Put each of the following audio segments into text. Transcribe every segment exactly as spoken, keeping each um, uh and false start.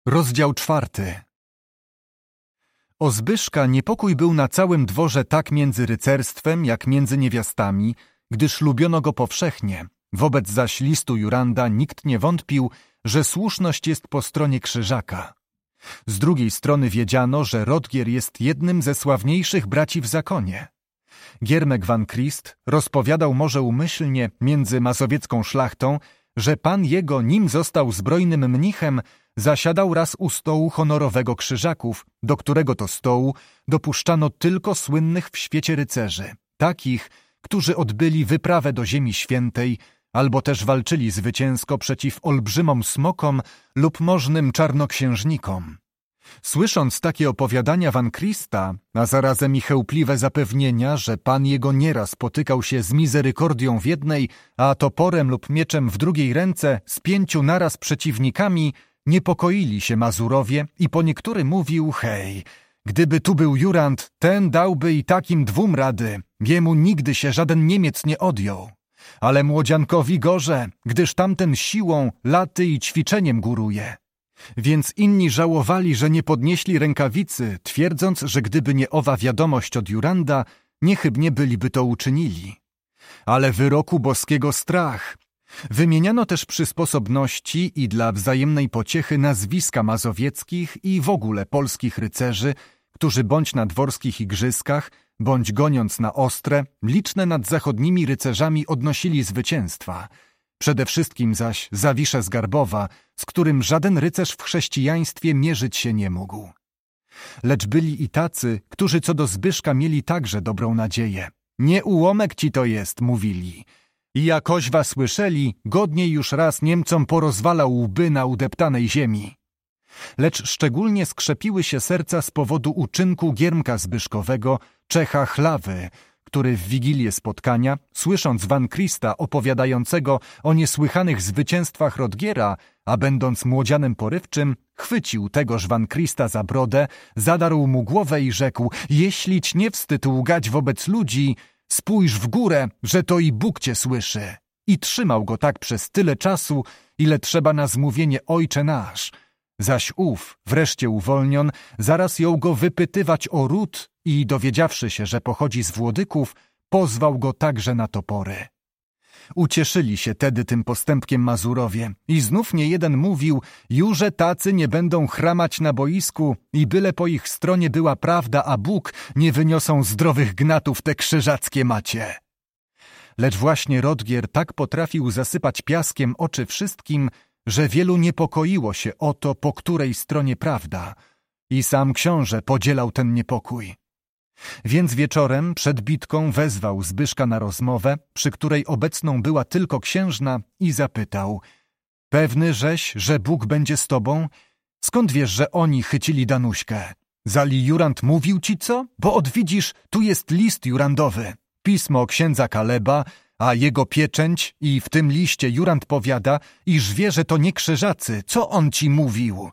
Rozdział czwarty. O Zbyszka niepokój był na całym dworze tak między rycerstwem, jak między niewiastami, gdyż lubiono go powszechnie. Wobec zaś listu Juranda nikt nie wątpił, że słuszność jest po stronie Krzyżaka. Z drugiej strony wiedziano, że Rodgier jest jednym ze sławniejszych braci w zakonie. Giermek van Christ rozpowiadał może umyślnie między mazowiecką szlachtą, że pan jego, nim został zbrojnym mnichem, zasiadał raz u stołu honorowego Krzyżaków, do którego to stołu dopuszczano tylko słynnych w świecie rycerzy, takich, którzy odbyli wyprawę do Ziemi Świętej, albo też walczyli zwycięsko przeciw olbrzymom smokom lub możnym czarnoksiężnikom. Słysząc takie opowiadania van Christa, a zarazem i chełpliwe zapewnienia, że pan jego nieraz spotykał się z mizerykordią w jednej, a toporem lub mieczem w drugiej ręce z pięciu naraz przeciwnikami, niepokoili się Mazurowie i po niektóry mówił: hej, gdyby tu był Jurand, ten dałby i takim dwóm rady, jemu nigdy się żaden Niemiec nie odjął. Ale młodziankowi gorze, gdyż tamten siłą, laty i ćwiczeniem góruje. Więc inni żałowali, że nie podnieśli rękawicy, twierdząc, że gdyby nie owa wiadomość od Juranda, niechybnie byliby to uczynili. Ale wyroku boskiego strach. Wymieniano też przy sposobności i dla wzajemnej pociechy nazwiska mazowieckich i w ogóle polskich rycerzy, którzy bądź na dworskich igrzyskach, bądź goniąc na Ostre, liczne nad zachodnimi rycerzami odnosili zwycięstwa. Przede wszystkim zaś Zawisze z Garbowa, z którym żaden rycerz w chrześcijaństwie mierzyć się nie mógł. Lecz byli i tacy, którzy co do Zbyszka mieli także dobrą nadzieję. Nie ułomek ci to jest, mówili. I jakoś was słyszeli, godniej już raz Niemcom porozwalał łby na udeptanej ziemi. Lecz szczególnie skrzepiły się serca z powodu uczynku Giermka Zbyszkowego, Czecha Chlawy, który w wigilię spotkania, słysząc van Christa opowiadającego o niesłychanych zwycięstwach Rodgiera, a będąc młodzianem porywczym, chwycił tegoż van Christa za brodę, zadarł mu głowę i rzekł: jeśli ci nie wstyd łgać wobec ludzi, spójrz w górę, że to i Bóg cię słyszy. I trzymał go tak przez tyle czasu, ile trzeba na zmówienie Ojcze nasz. Zaś ów, wreszcie uwolnion, zaraz jął go wypytywać o ród i, dowiedziawszy się, że pochodzi z Włodyków, pozwał go także na topory. Ucieszyli się tedy tym postępkiem Mazurowie i znów niejeden mówił: jurze tacy nie będą chramać na boisku i byle po ich stronie była prawda, a Bóg, nie wyniosą zdrowych gnatów te krzyżackie macie. Lecz właśnie Rodgier tak potrafił zasypać piaskiem oczy wszystkim, że wielu niepokoiło się o to, po której stronie prawda, i sam książę podzielał ten niepokój. Więc wieczorem przed bitką wezwał Zbyszka na rozmowę, przy której obecną była tylko księżna, i zapytał: pewny żeś, że Bóg będzie z tobą? Skąd wiesz, że oni chycili Danuśkę? Zali Jurand mówił ci co? Bo odwidzisz, tu jest list Jurandowy, pismo księdza Kaleba, a jego pieczęć, i w tym liście Jurand powiada, iż wie, że to nie Krzyżacy. Co on ci mówił?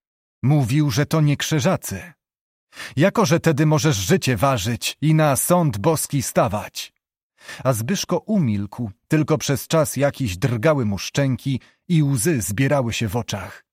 Mówił, że to nie Krzyżacy. Jako że tedy możesz życie ważyć i na sąd boski stawać. A Zbyszko umilkł, tylko przez czas jakiś drgały mu szczęki i łzy zbierały się w oczach.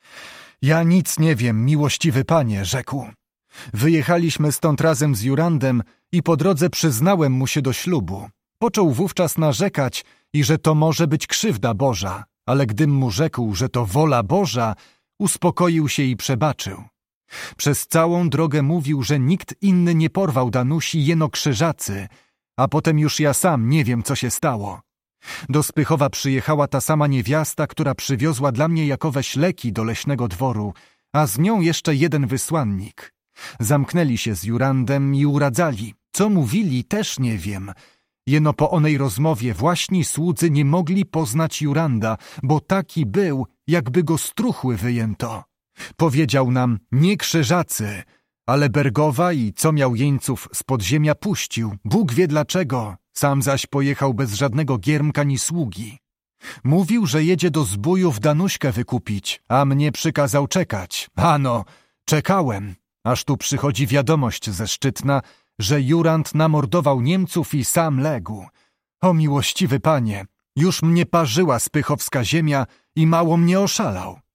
Ja nic nie wiem, miłościwy panie, rzekł. Wyjechaliśmy stąd razem z Jurandem i po drodze przyznałem mu się do ślubu. Począł wówczas narzekać i że to może być krzywda Boża, ale gdym mu rzekł, że to wola Boża, uspokoił się i przebaczył. Przez całą drogę mówił, że nikt inny nie porwał Danusi, jeno Krzyżacy, a potem już ja sam nie wiem, co się stało. Do Spychowa przyjechała ta sama niewiasta, która przywiozła dla mnie jakoweś leki do leśnego dworu, a z nią jeszcze jeden wysłannik. Zamknęli się z Jurandem i uradzali. Co mówili, też nie wiem. Jeno po onej rozmowie właśnie słudzy nie mogli poznać Juranda, bo taki był, jakby go z truchły wyjęto. Powiedział nam: nie Krzyżacy, ale Bergowa, i co miał jeńców z podziemia puścił. Bóg wie dlaczego, sam zaś pojechał bez żadnego giermka ni sługi. Mówił, że jedzie do zbójów Danuśkę wykupić, a mnie przykazał czekać. Ano, czekałem, aż tu przychodzi wiadomość ze Szczytna, że Jurand namordował Niemców i sam legł. O miłościwy panie, już mnie parzyła spychowska ziemia i mało mnie oszalał.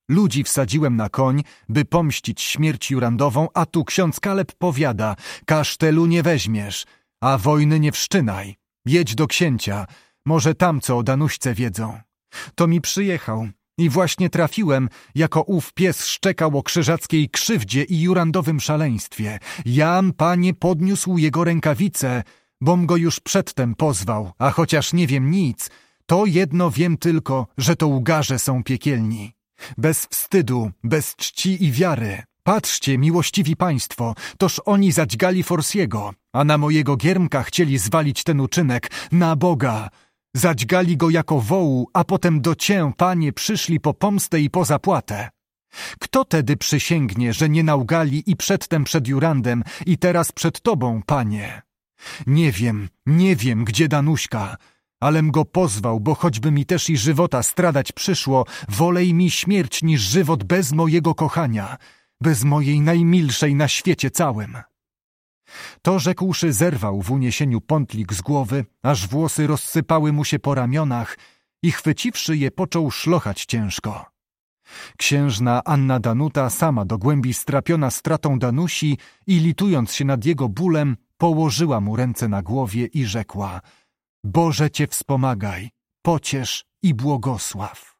Ludzi wsadziłem na koń, by pomścić śmierć Jurandową, a tu ksiądz Kaleb powiada: kasztelu nie weźmiesz, a wojny nie wszczynaj. Jedź do księcia, może tam co o Danuśce wiedzą. To mi przyjechał i właśnie trafiłem, jako ów pies szczekał o krzyżackiej krzywdzie i Jurandowym szaleństwie. Jam, panie, podniósł jego rękawice, bom go już przedtem pozwał, a chociaż nie wiem nic, to jedno wiem tylko, że to łgarze są piekielni. Bez wstydu, bez czci i wiary. Patrzcie, miłościwi państwo, toż oni zadźgali Forsiego, a na mojego giermka chcieli zwalić ten uczynek. Na Boga! Zadźgali go jako wołu, a potem do cię, panie, przyszli po pomstę i po zapłatę. Kto tedy przysięgnie, że nie naugali i przedtem przed Jurandem, i teraz przed tobą, panie? Nie wiem, nie wiem, gdzie Danuśka, alem go pozwał, bo choćby mi też i żywota stradać przyszło, wolej mi śmierć niż żywot bez mojego kochania, bez mojej najmilszej na świecie całym. To rzekłszy, zerwał w uniesieniu pątlik z głowy, aż włosy rozsypały mu się po ramionach i chwyciwszy je, począł szlochać ciężko. Księżna Anna Danuta, sama do głębi strapiona stratą Danusi i litując się nad jego bólem, położyła mu ręce na głowie i rzekła: Boże cię wspomagaj, pociesz i błogosław.